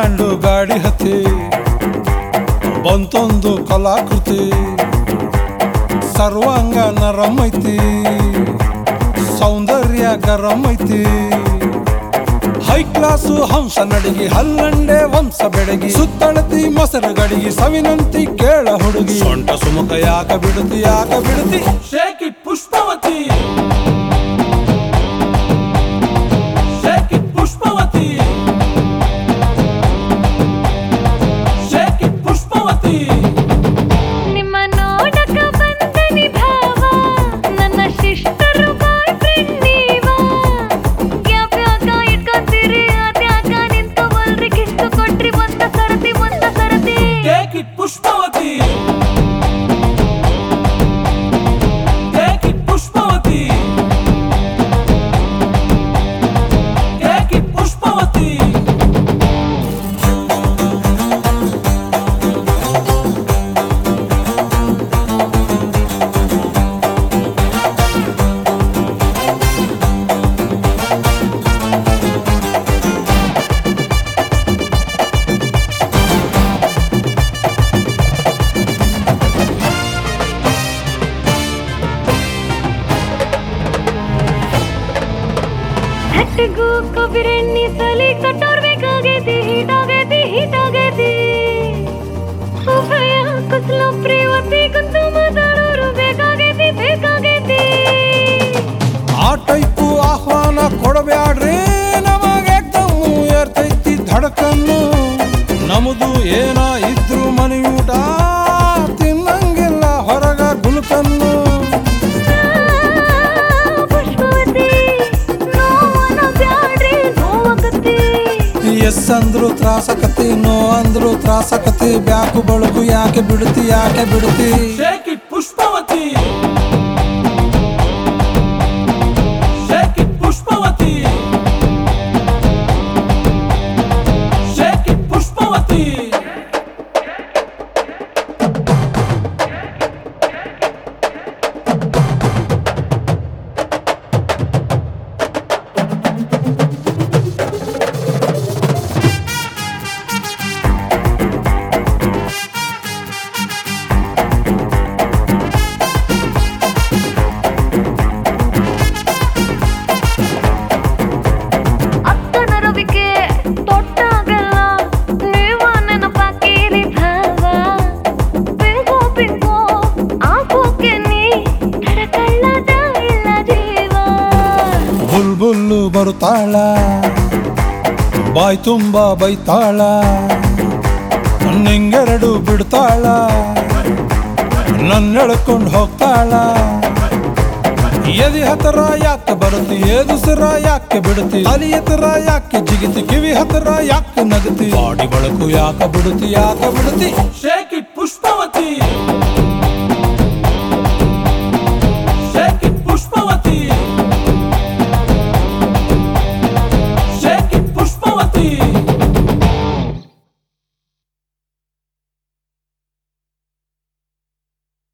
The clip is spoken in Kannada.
ಬ್ಯಾಂಡು ಗಾಡಿ ಹತ್ತಿ ಬಂತೊಂದು ಕಲಾಕೃತಿ ಸರ್ವಾಂಗ ನರಂ ಐತಿ ಸೌಂದರ್ಯ ಗರಂ ಐತಿ ಹೈ ಕ್ಲಾಸು ಹಂಸ ನಡಿಗಿ ಹಲ್ಲಂಡೆ ವಂಶ ಬೆಡಗಿ ಸುತ್ತಳತಿ ಮೊಸರು ಗಡಿಗಿ ಸವಿನಂತಿ ಕೇಳ ಹುಡುಗಿ ಸೊಂಟ ಸುಮುಖ ಯಾಕ ಬಿಡುತ್ತಿ shake it Pushpavati shake it Pushpavati shake it Pushpavati ನಿಮ್ಮ ನೋಡಕ ಬಂದನಿ ಭಾವ ನನ್ನ ಶಿಷ್ಟರು ಬಾಯ್ ಫ್ರೆಂಡ್ ನೀವಾ ಗ್ಯಾಪ್ಯಾಕ ಇಟ್ಕೊಂತೀರಿ ಅದ್ಯಾಕ ನಿಂತವಲ್ರಿ ಕಿಸ್ತು ಕೊಟ್ರಿ ಒಂದ ಸರತಿ take it Pushpavati take it Pushpavati take it Pushpavati ಹಟ್ಟಿಗೂ ಕೊಬ್ಬಿರೆಣ್ಣಿ ಸಲಿ ಕಟ್ಟೋರ್ ಬೇಕಾಗೈತಿ ಹೀಟಾಗೈತಿ ಉಭಯ ಕುಸ್ಲು ಪ್ರೇವತಿ ಕುಂತು ಮಾತಾಡೋರು ಬೇಕಾಗೈತಿ ಆ ಟೈಪು ಆಹ್ವಾನ ಕೊಡಬ್ಯಾಡ್ರಿ ನಮಗೆ ತಮ್ಮು ಏರ್ತೈತಿ ಧಡಕನ್ನು ನಮ್ದು ಏನ ಇದ್ರು ಮನೆಯೂಟ ತಿನ್ನಂಗಿಲ್ಲ ಹೊರಗ ಗುಲ್ಕನ್ನು ಎಸ್ ಅಂದ್ರು ತ್ರಾಸಕತಿ ನೋ ಅಂದ್ರು ತ್ರಾಸಕತಿ ಬ್ಯಾಕು ಬಳಗು ಯಾಕೆ ಬಿಡುತ್ತಿ shake it Pushpavati shake it Pushpavati shake it Pushpavati ಬುಲ್ಬುಲ್ಲು ಬರುತ್ತಾಳ ಬಾಯ್ ತುಂಬ ಬೈತಾಳ ನಿಂಗೆರಡು ಬಿಡ್ತಾಳ ನನ್ನ ಎಳ್ಕೊಂಡು ಹೋಗ್ತಾಳ ಎದಿ ಹತ್ರ ಯಾಕೆ ಬರುತ್ತಿ ಏದುಸರ ಯಾಕೆ ಬಿಡುತ್ತಿ ಅಲಿ ಹತ್ರ ಯಾಕೆ ಜಿಗಿತಿ ಕಿವಿ ಹತ್ರ ಯಾಕೆ ನಗತಿ ಬಾಡಿ ಬಳಕು ಯಾಕೆ ಬಿಡುತ್ತಿ ಶೇಕ್ ಇಟ್